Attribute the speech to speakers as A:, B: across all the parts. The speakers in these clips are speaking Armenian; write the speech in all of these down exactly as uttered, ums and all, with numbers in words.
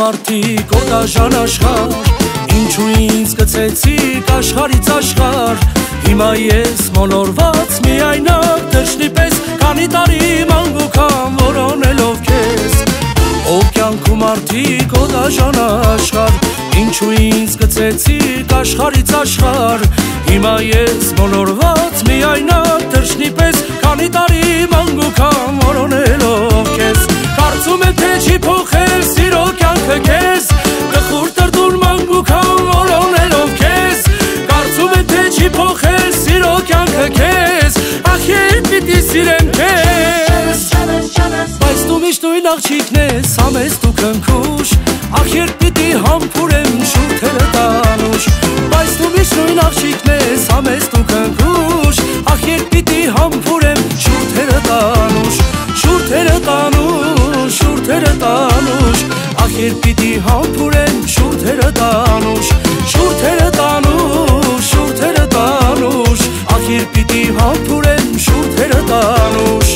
A: մարդիկ օտաժան աշխար, ինչու ինձ գցեցիք աշխարից աշխար, հիմա ես մոլորված միայնակ թռչնի պես, քանի տարի մանկուքամ որոնելով քեզ, ով կյանքում մարդիկ օտաժան աշխար, ինչու ինձ գցեցիք աշխարից աշխար, հիմա ես մոլորված միայնակ թռչնի պես, քանի տարի մանկուքամ որոնելով քեզ, կարծում եմ թե չի փոխել սիրո կյանքը քեզ, գլխուր տրտուն մանկուքամ որոնելով քեզ, կարծում եմ թե չի փոխել սիրո կյանքը քեզ, ախ երբ պիտի սիրեմ քեզ, բայց դու միշտ նույն աղջիկն ես, համես դու քնքուշ, ախ երբ պիտի համբուրեմ շուրթերը տանուշ, բայց դու միշտ նույն աղջիկն ես, համես դու քնքուշ, ախ երբ պիտի համբուրեմ շուրթերը տանուշ, շուրթերը տանուշ, շուրթերը տանուշ, ախ երբ պիտի համբուրեմ շուրթերը տանուշ, շուրթերը տանուշ, շուրթերը տանուշ, ախ երբ պիտի համբուրեմ շուրթերը տանուշ.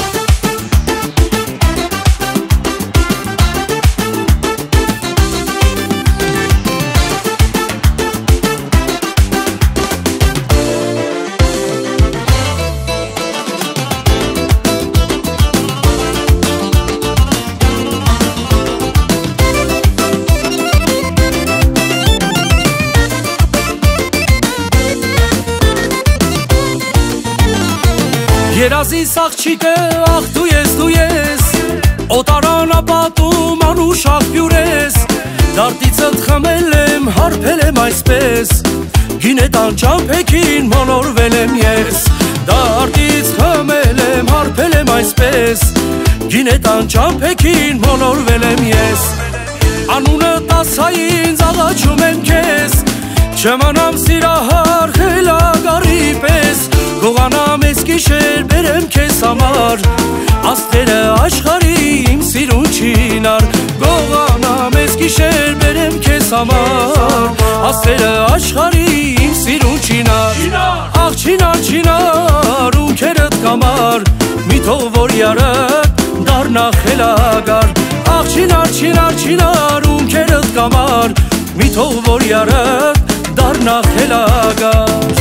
A: Երազիս աղջիկը, ախ դու ես, դու ես, օտարանապատում անուշ աղբյուր ես, դարտիցդ խմել եմ, հարբել եմ այսպես, գինետան ճամփեքին մոլորվել եմ ես, դարտից խմել եմ, հարբել եմ այսպես, գինետան ճամփեքին մոլորվել եմ ես, անունը տասա ինձ աղաչում եմ քեզ, չմանամ սիրահար խելագարի պես, գողանամ ես գիշեր բերեմ քեզ համար, աստղերը աշխարի իմ սիրուն չինար, գողանամ ես գիշեր բերեմ քեզ համար, աստղերը աշխարի իմ սիրուն չինար, աղ չինար չինար ու քերդ կամար, մի թող որ յարդ դառնա խելագար, աղ չինար չինար չինար ու քերդ կամար, մի թող որ յարդ դառնա խելագար.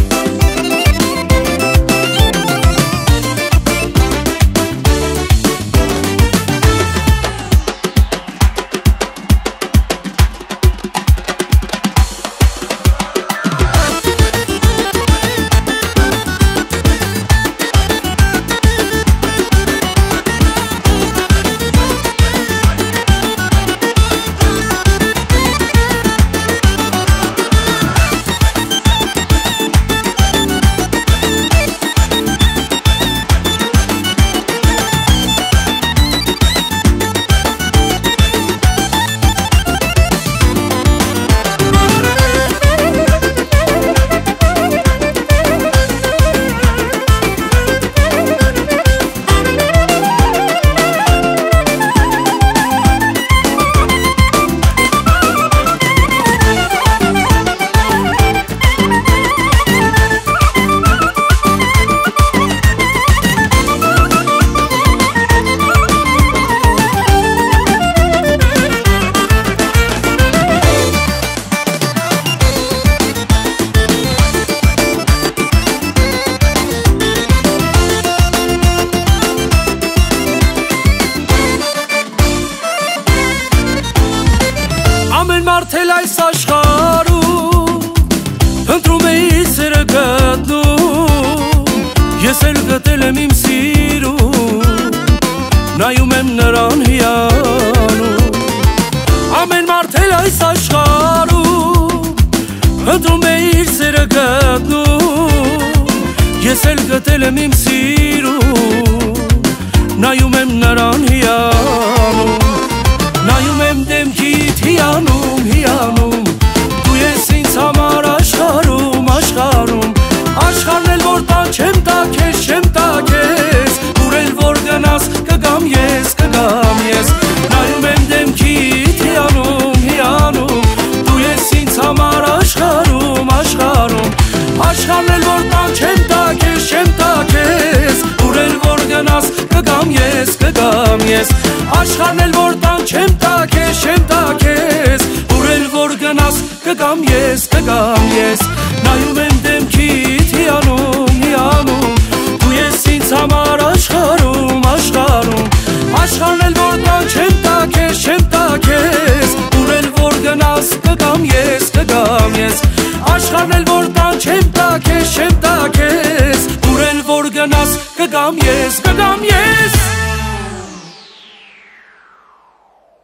A: Մարդել այս աշխարում ընտրում է իր սերը գտնում, ես էլ գտել եմ իմ սիրուն, նայում եմ նրան հիանում, ամեն մարդել այս աշխարում ընտրում է իր սերը գտնում, ես էլ գտել եմ իմ սիրուն, նայում եմ նրան հիանում, նայում եմ դեմքիդ հիանում, հիանում, դու ես ինձ համար աշխարում, աշխարում, աշխարհն էլ որ տան չեմ տա քեզ, չեմ տա քեզ, ուր էլ որ գնաս կգամ ես, կգամ ես, նայում եմ դեմքիդ հիանում, հիանում, դու ես ինձ համար աշխարում, աշխարում, աշխարհն էլ որ տան չեմ տա քեզ, չեմ տա քեզ, ուր էլ որ գնաս կգամ ես, կգամ ես, աշխարհն էլ որ տան չեմ տա քեզ, չեմ տա գնաս կգամ ես, կգամ ես նայում եմ դեմքիդ հիանում, հիանում դու ես ինձ համար աշխարհում, աշխարհում աշխարհն էլ որ տան չեմ տա քեզ, չեմ տա քեզ ուր էլ որ գնաս կգամ ես, կգամ ես աշխարհն էլ որ տան չեմ տա քեզ, չեմ տա քեզ ուր էլ որ գնաս կգամ ես, կգամ ես